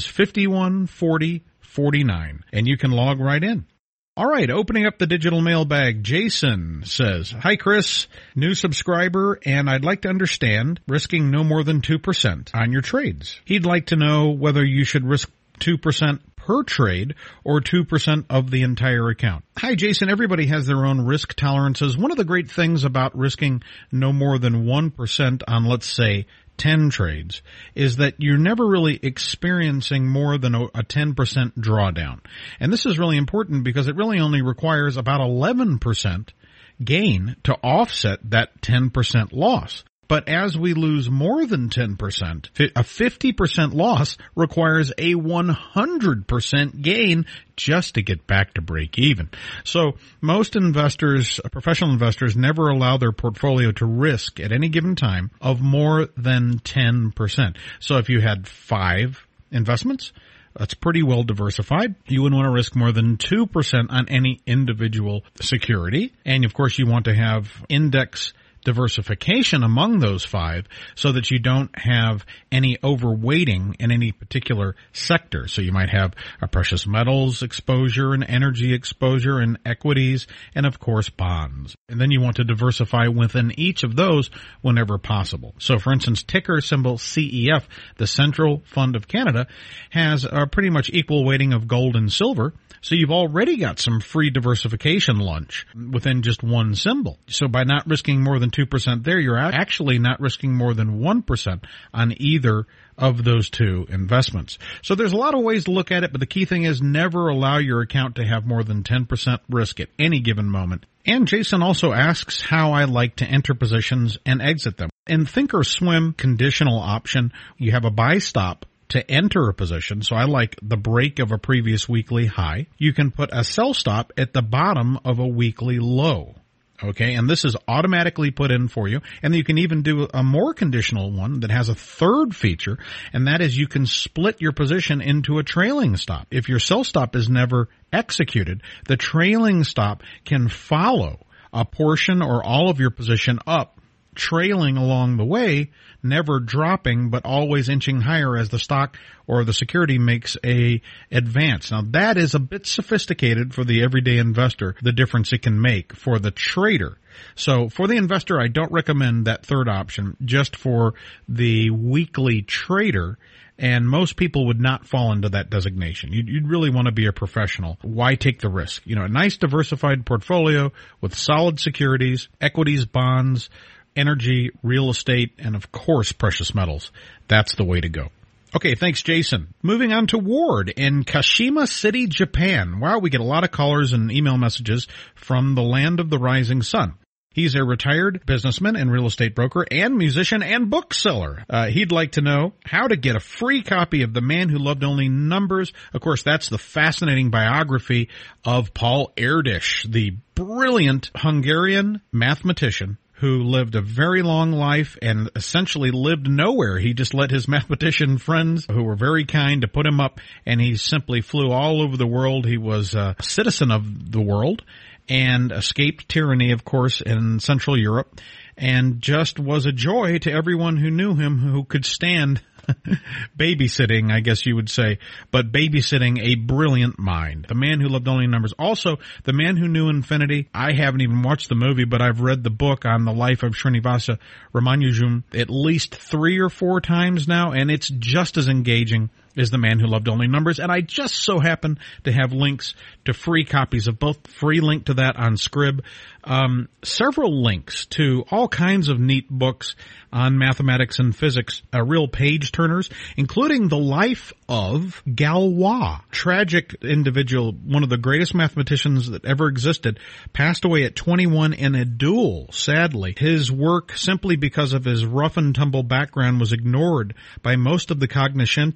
514049. And you can log right in. All right, opening up the digital mailbag, Jason says, "Hi, Chris, new subscriber, and I'd like to understand risking no more than 2% on your trades. He'd like to know whether you should risk 2% per trade or 2% of the entire account." Hi, Jason. Everybody has their own risk tolerances. One of the great things about risking no more than 1% on, let's say, 10 trades is that you're never really experiencing more than a 10% drawdown. And this is really important because it really only requires about 11% gain to offset that 10% loss. But as we lose more than 10%, a 50% loss requires a 100% gain just to get back to break even. So most investors, professional investors, never allow their portfolio to risk at any given time of more than 10%. So if you had 5 investments, that's pretty well diversified. You wouldn't want to risk more than 2% on any individual security. And of course, you want to have index diversification among those 5 so that you don't have any overweighting in any particular sector. So you might have a precious metals exposure, an energy exposure, and equities, and of course bonds. And then you want to diversify within each of those whenever possible. So for instance, ticker symbol CEF, the Central Fund of Canada, has a pretty much equal weighting of gold and silver. So you've already got some free diversification lunch within just one symbol. So by not risking more than 2% there, you're actually not risking more than 1% on either of those 2 investments. So there's a lot of ways to look at it, but the key thing is never allow your account to have more than 10% risk at any given moment. And Jason also asks how I like to enter positions and exit them. In Thinkorswim conditional option, you have a buy stop to enter a position, so I like the break of a previous weekly high. You can put a sell stop at the bottom of a weekly low. Okay, and this is automatically put in for you. And you can even do a more conditional one that has a third feature, and that is you can split your position into a trailing stop. If your sell stop is never executed, the trailing stop can follow a portion or all of your position up, trailing along the way, never dropping, but always inching higher as the stock or the security makes a advance. Now that is a bit sophisticated for the everyday investor, the difference it can make for the trader. So for the investor, I don't recommend that third option. Just for the weekly trader, and most people would not fall into that designation. You'd really want to be a professional. Why take the risk? You know, a nice diversified portfolio with solid securities, equities, bonds, energy, real estate, and of course, precious metals. That's the way to go. Okay, thanks, Jason. Moving on to Ward in Kashima City, Japan. Wow, we get a lot of callers and email messages from the land of the rising sun. He's a retired businessman and real estate broker and musician and bookseller. He'd like to know how to get a free copy of The Man Who Loved Only Numbers. Of course, that's the fascinating biography of Paul Erdős, the brilliant Hungarian mathematician who lived a very long life and essentially lived nowhere. He just let his mathematician friends, who were very kind, to put him up, and he simply flew all over the world. He was a citizen of the world and escaped tyranny, of course, in Central Europe, and just was a joy to everyone who knew him, who could stand babysitting, I guess you would say, but babysitting a brilliant mind. The Man Who Loved Only Numbers. Also, The Man Who Knew Infinity. I haven't even watched the movie, but I've read the book on the life of Srinivasa Ramanujan at least 3 or 4 times now, and it's just as engaging as The Man Who Loved Only Numbers. And I just so happen to have links to free copies of both. Free link to that on Scrib. Several links to all kinds of neat books on mathematics and physics, real page turners, including the life of Galois. Tragic individual, one of the greatest mathematicians that ever existed, passed away at 21 in a duel, sadly. His work, simply because of his rough and tumble background, was ignored by most of the cognoscenti at the time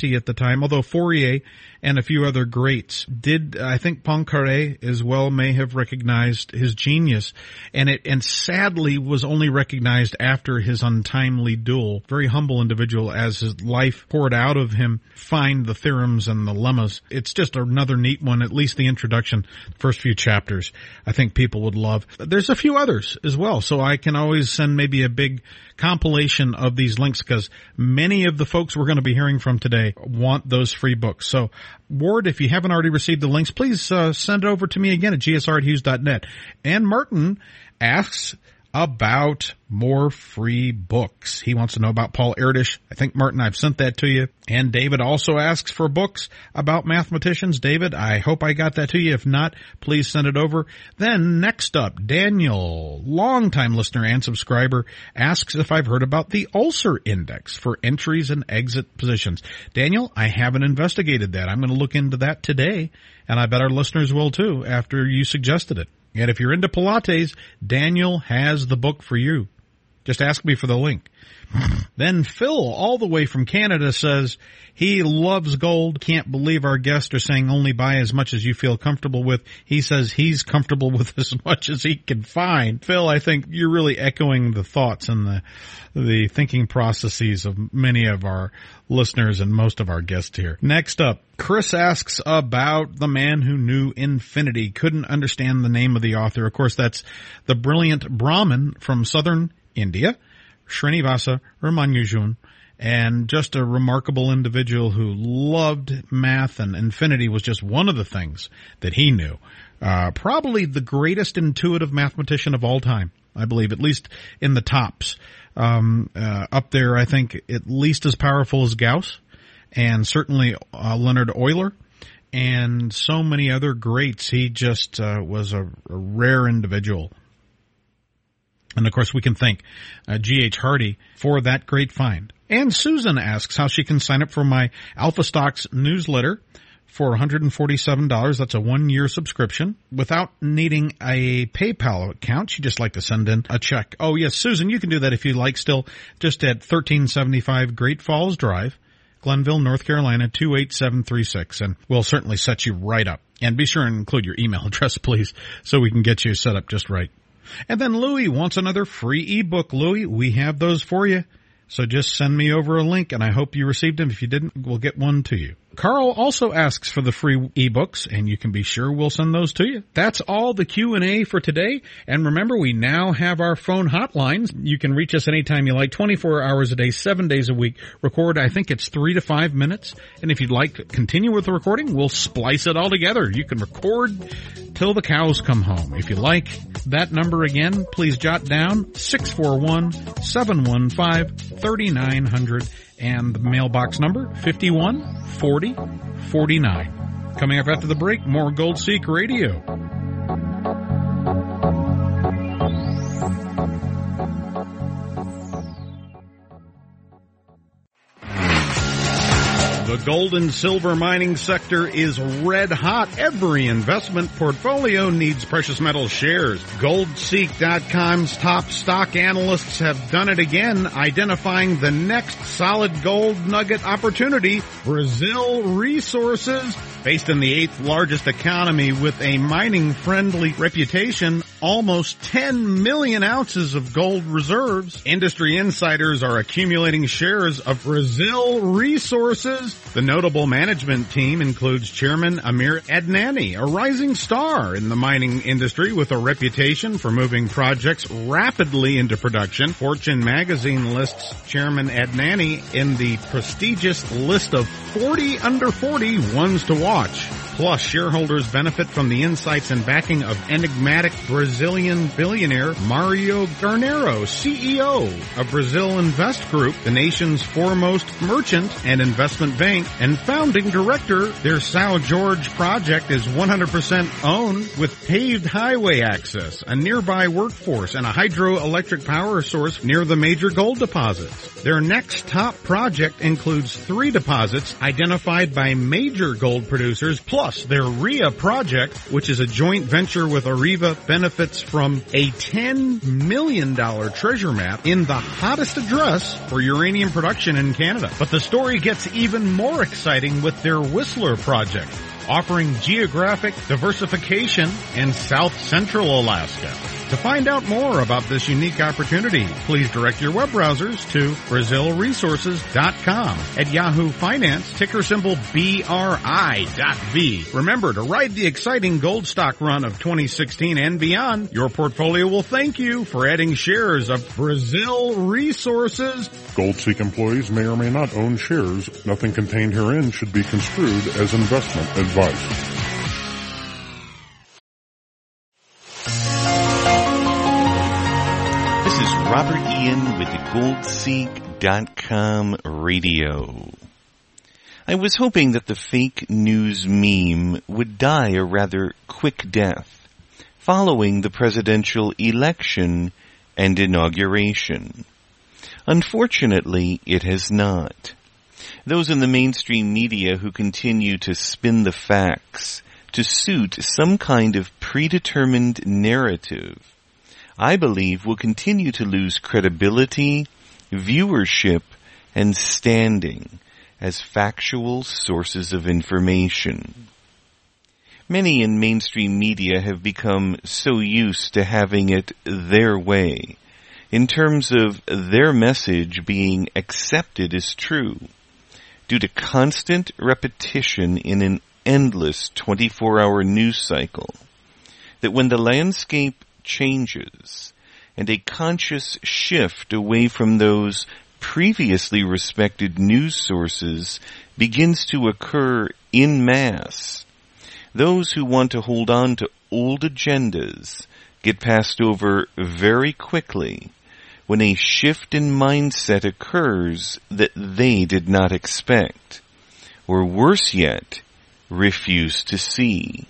time, although Fourier and a few other greats did. I think Poincaré as well may have recognized his genius, and sadly was only recognized after his untimely duel. Very humble individual, as his life poured out of him, find the theorems and the lemmas. It's just another neat one, at least the introduction, first few chapters, I think people would love. There's a few others as well, so I can always send maybe a big compilation of these links, because many of the folks we're going to be hearing from today want those free books. So, Ward, if you haven't already received the links, please send it over to me again at gsr@hughes.net. And Martin asks about more free books. He wants to know about Paul Erdős. I think, Martin, I've sent that to you. And David also asks for books about mathematicians. David, I hope I got that to you. If not, please send it over. Then next up, Daniel, longtime listener and subscriber, asks if I've heard about the Ulcer Index for entries and exit positions. Daniel, I haven't investigated that. I'm going to look into that today, and I bet our listeners will too after you suggested it. And if you're into Pilates, Daniel has the book for you. Just ask me for the link. Then Phil, all the way from Canada, says he loves gold. Can't believe our guests are saying only buy as much as you feel comfortable with. He says he's comfortable with as much as he can find. Phil, I think you're really echoing the thoughts and the thinking processes of many of our listeners and most of our guests here. Next up, Chris asks about The Man Who Knew Infinity. Couldn't understand the name of the author. Of course, that's the brilliant Brahmin from southern India, Srinivasa Ramanujan, and just a remarkable individual who loved math, and infinity was just one of the things that he knew. Probably the greatest intuitive mathematician of all time, I believe, at least in the tops. Up there, I think, at least as powerful as Gauss, and certainly Leonard Euler, and so many other greats. He just was a rare individual. And, of course, we can thank G.H. Hardy for that great find. And Susan asks how she can sign up for my Alpha Stocks newsletter for $147. That's a one-year subscription without needing a PayPal account. She'd just like to send in a check. Oh, yes, Susan, you can do that if you like still, just at 1375 Great Falls Drive, Glenville, North Carolina, 28736, and we'll certainly set you right up. And be sure and include your email address, please, so we can get you set up just right. And then Louie wants another free ebook. Louie, we have those for you. So just send me over a link, and I hope you received them. If you didn't, we'll get one to you. Carl also asks for the free ebooks, and you can be sure we'll send those to you. That's all the Q&A for today. And remember, we now have our phone hotlines. You can reach us anytime you like, 24 hours a day, 7 days a week. Record, I think it's 3 to 5 minutes. And if you'd like to continue with the recording, we'll splice it all together. You can record till the cows come home. If you like that number again, please jot down 641-715-3900. And the mailbox number, 514049. Coming up after the break, more Gold Seek Radio. The gold and silver mining sector is red hot. Every investment portfolio needs precious metal shares. GoldSeek.com's top stock analysts have done it again, identifying the next solid gold nugget opportunity, Brazil Resources. Based in the 8th largest economy with a mining-friendly reputation, almost 10 million ounces of gold reserves. Industry insiders are accumulating shares of Brazil Resources. The notable management team includes Chairman Amir Adnani, a rising star in the mining industry with a reputation for moving projects rapidly into production. Fortune magazine lists Chairman Adnani in the prestigious list of 40 under 40 ones to watch. Plus, shareholders benefit from the insights and backing of enigmatic Brazilian billionaire Mario Garnero, CEO of Brazil Invest Group, the nation's foremost merchant and investment bank, and founding director. Their São Jorge project is 100% owned with paved highway access, a nearby workforce, and a hydroelectric power source near the major gold deposits. Their next top project includes 3 deposits identified by major gold producers, plus Plus, their RIA project, which is a joint venture with Areva, benefits from a $10 million treasure map in the hottest address for uranium production in Canada. But the story gets even more exciting with their Whistler project, offering geographic diversification in South Central Alaska. To find out more about this unique opportunity, please direct your web browsers to BrazilResources.com. At Yahoo Finance, ticker symbol BRI.V. Remember, to ride the exciting gold stock run of 2016 and beyond, your portfolio will thank you for adding shares of Brazil Resources. GoldSeek employees may or may not own shares. Nothing contained herein should be construed as investment advice. Robert Ian with the GoldSeek.com radio. I was hoping that the fake news meme would die a rather quick death following the presidential election and inauguration. Unfortunately, it has not. Those in the mainstream media who continue to spin the facts to suit some kind of predetermined narrative, I believe, will continue to lose credibility, viewership, and standing as factual sources of information. Many in mainstream media have become so used to having it their way, in terms of their message being accepted as true, due to constant repetition in an endless 24-hour news cycle, that when the landscape changes and a conscious shift away from those previously respected news sources begins to occur en masse, those who want to hold on to old agendas get passed over very quickly when a shift in mindset occurs that they did not expect, or worse yet, refuse to see.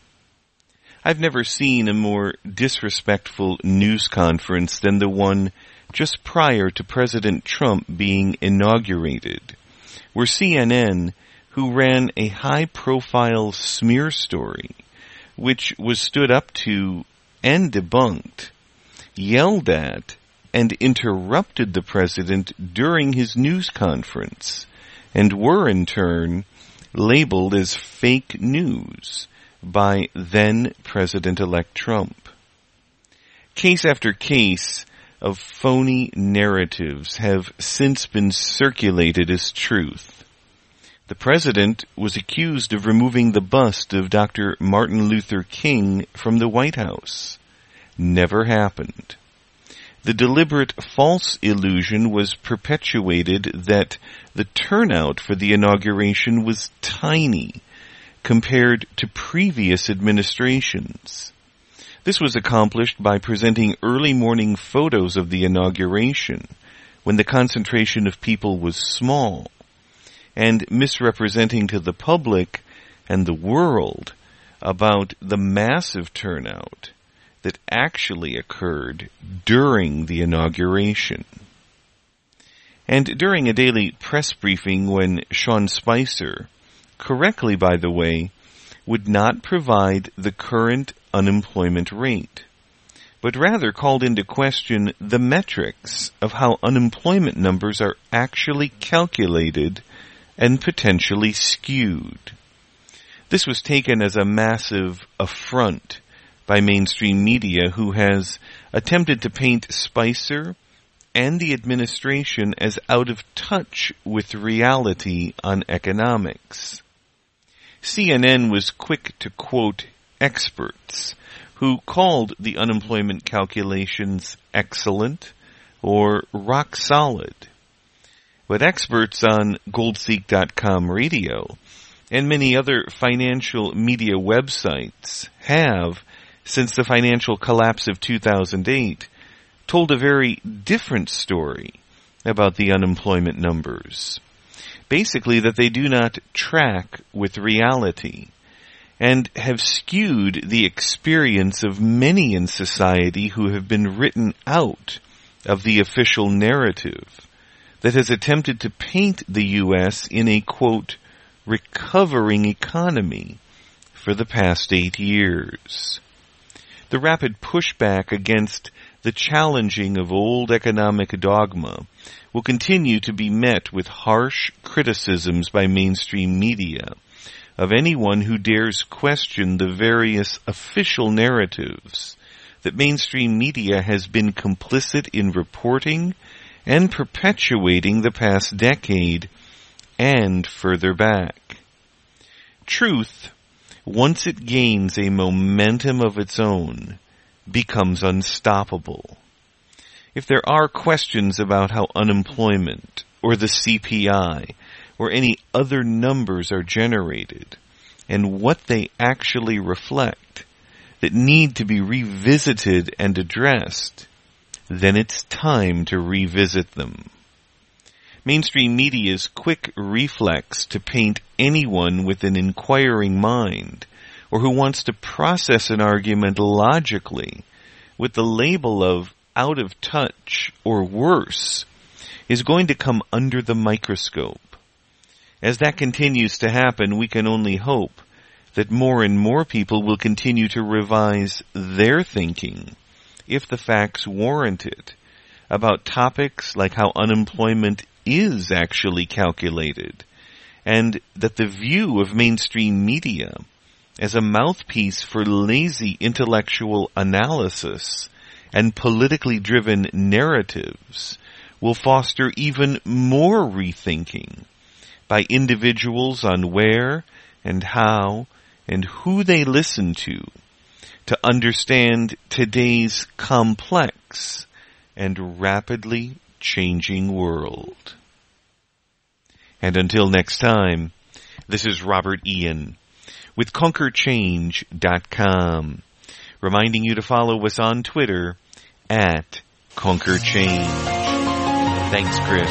I've never seen a more disrespectful news conference than the one just prior to President Trump being inaugurated, where CNN, who ran a high-profile smear story, which was stood up to and debunked, yelled at and interrupted the president during his news conference, and were in turn labeled as fake news by then President-elect Trump. Case after case of phony narratives have since been circulated as truth. The president was accused of removing the bust of Dr. Martin Luther King from the White House. Never happened. The deliberate false illusion was perpetuated that the turnout for the inauguration was tiny compared to previous administrations. This was accomplished by presenting early morning photos of the inauguration, when the concentration of people was small, and misrepresenting to the public and the world about the massive turnout that actually occurred during the inauguration. And during a daily press briefing when Sean Spicer, correctly by the way, would not provide the current unemployment rate, but rather called into question the metrics of how unemployment numbers are actually calculated and potentially skewed. This was taken as a massive affront by mainstream media, who has attempted to paint Spicer and the administration as out of touch with reality on economics. CNN was quick to quote experts who called the unemployment calculations excellent or rock solid. But experts on GoldSeek.com radio and many other financial media websites have, since the financial collapse of 2008, told a very different story about the unemployment numbers. Basically, that they do not track with reality, and have skewed the experience of many in society who have been written out of the official narrative that has attempted to paint the U.S. in a, quote, recovering economy for the past 8 years. The rapid pushback against the challenging of old economic dogma will continue to be met with harsh criticisms by mainstream media of anyone who dares question the various official narratives that mainstream media has been complicit in reporting and perpetuating the past decade and further back. Truth, once it gains a momentum of its own, becomes unstoppable. If there are questions about how unemployment or the CPI or any other numbers are generated and what they actually reflect that need to be revisited and addressed, then it's time to revisit them. Mainstream media's quick reflex to paint anyone with an inquiring mind or who wants to process an argument logically with the label of out of touch or worse is going to come under the microscope. As that continues to happen, we can only hope that more and more people will continue to revise their thinking, if the facts warrant it, about topics like how unemployment is actually calculated, and that the view of mainstream media as a mouthpiece for lazy intellectual analysis and politically driven narratives will foster even more rethinking by individuals on where and how and who they listen to understand today's complex and rapidly changing world. And until next time, this is Robert Ian with ConquerChange.com, reminding you to follow us on Twitter at ConquerChange. Thanks, Chris.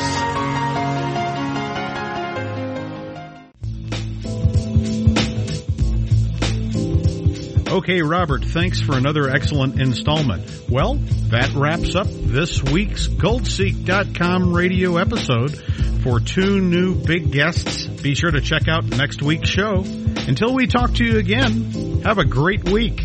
Okay, Robert, thanks for another excellent installment. Well, that wraps up this week's GoldSeek.com radio episode. For 2 new big guests, be sure to check out next week's show. Until we talk to you again, have a great week.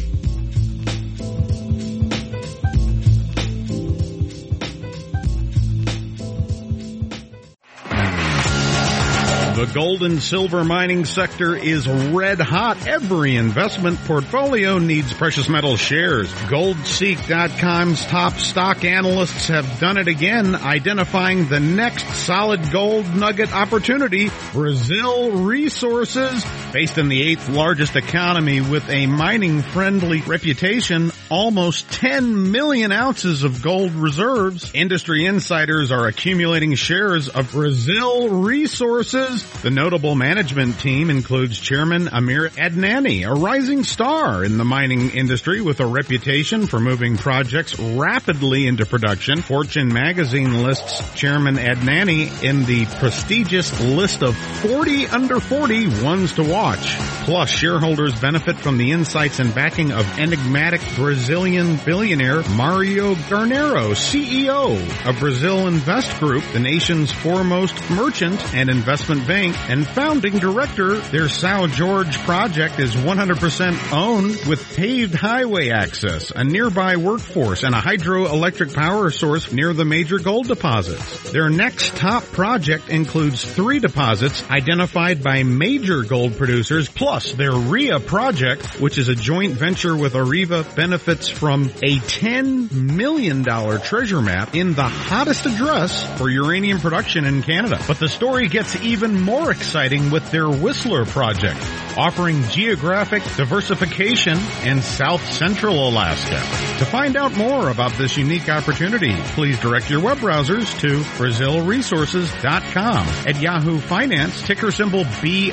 The gold and silver mining sector is red hot. Every investment portfolio needs precious metal shares. GoldSeek.com's top stock analysts have done it again, identifying the next solid gold nugget opportunity, Brazil Resources. Based in the 8th largest economy with a mining-friendly reputation, almost 10 million ounces of gold reserves. Industry insiders are accumulating shares of Brazil Resources. The notable management team includes Chairman Amir Adnani, a rising star in the mining industry with a reputation for moving projects rapidly into production. Fortune magazine lists Chairman Adnani in the prestigious list of 40 under 40 ones to watch. Plus, shareholders benefit from the insights and backing of enigmatic Brazilian billionaire Mario Garnero, CEO of Brazil Invest Group, the nation's foremost merchant and investment bank, and founding director. Their São Jorge project is 100% owned with paved highway access, a nearby workforce, and a hydroelectric power source near the major gold deposits. Their next top project includes 3 deposits identified by major gold producers, plus their RIA project, which is a joint venture with Areva, benefits from a $10 million treasure map in the hottest address for uranium production in Canada. But the story gets even more exciting with their Whistler project, offering geographic diversification in South Central Alaska. To find out more about this unique opportunity, please direct your web browsers to BrazilResources.com. At Yahoo Finance, ticker symbol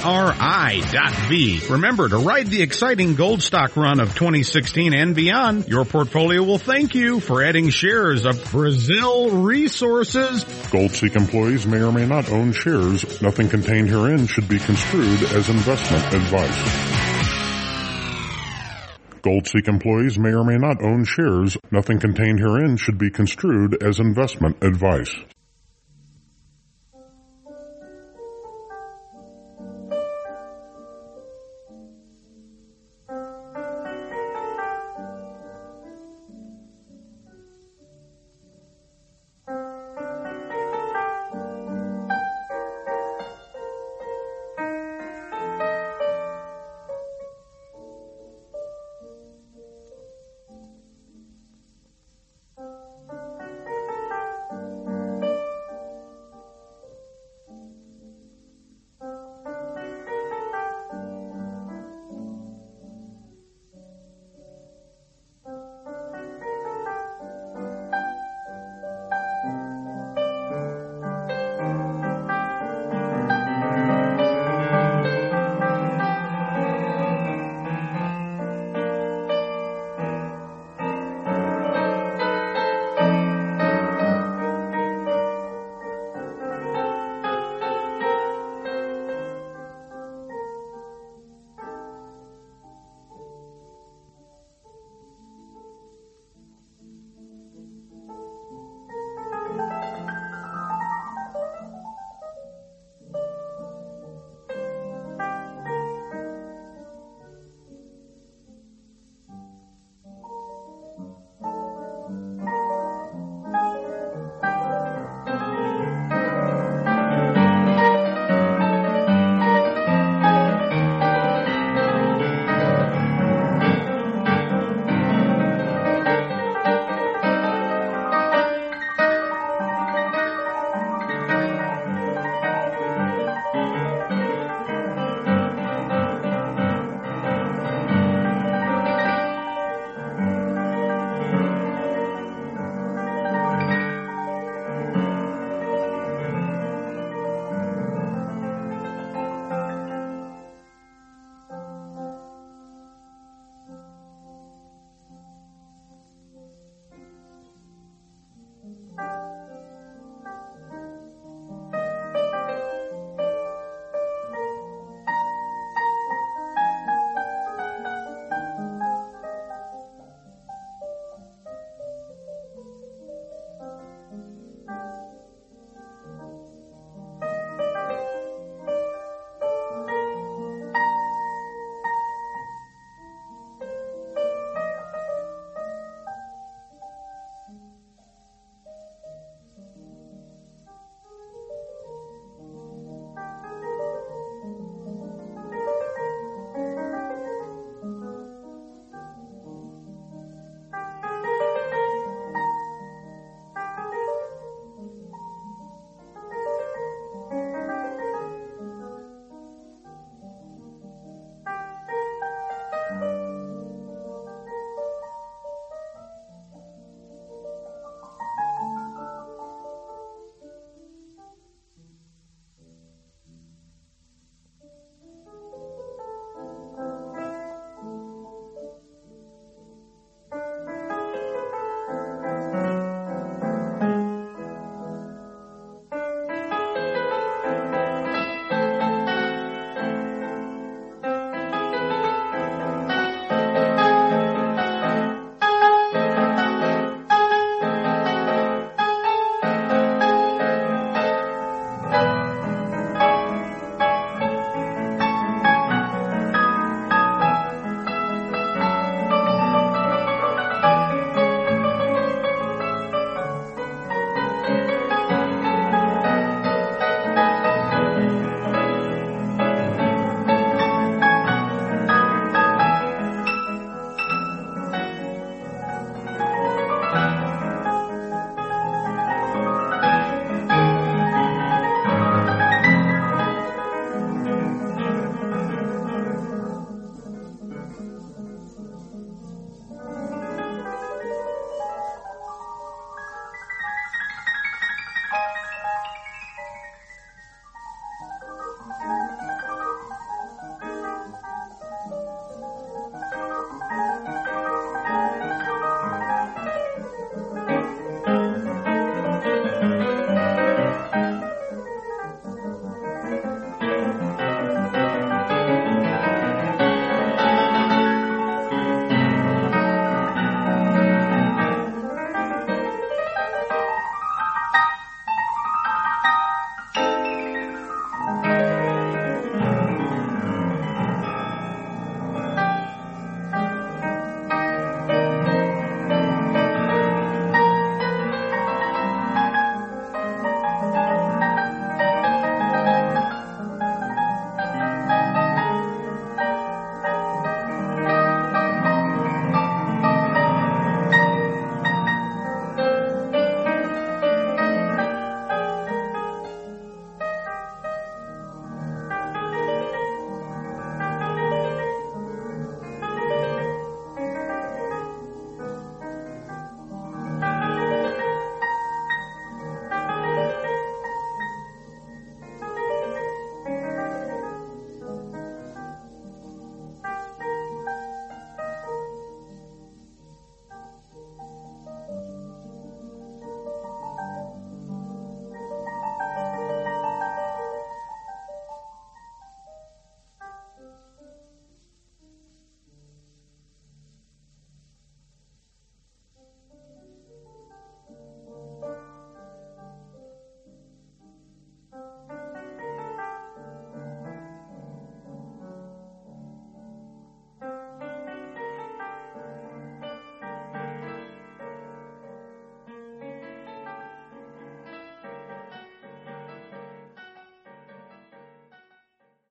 BRI.V. Remember to ride the exciting gold stock run of 2016 and beyond. Your portfolio will thank you for adding shares of Brazil Resources. GoldSeek employees may or may not own shares. Nothing contained herein should be construed as investment advice. GoldSeek employees may or may not own shares. Nothing contained herein should be construed as investment advice.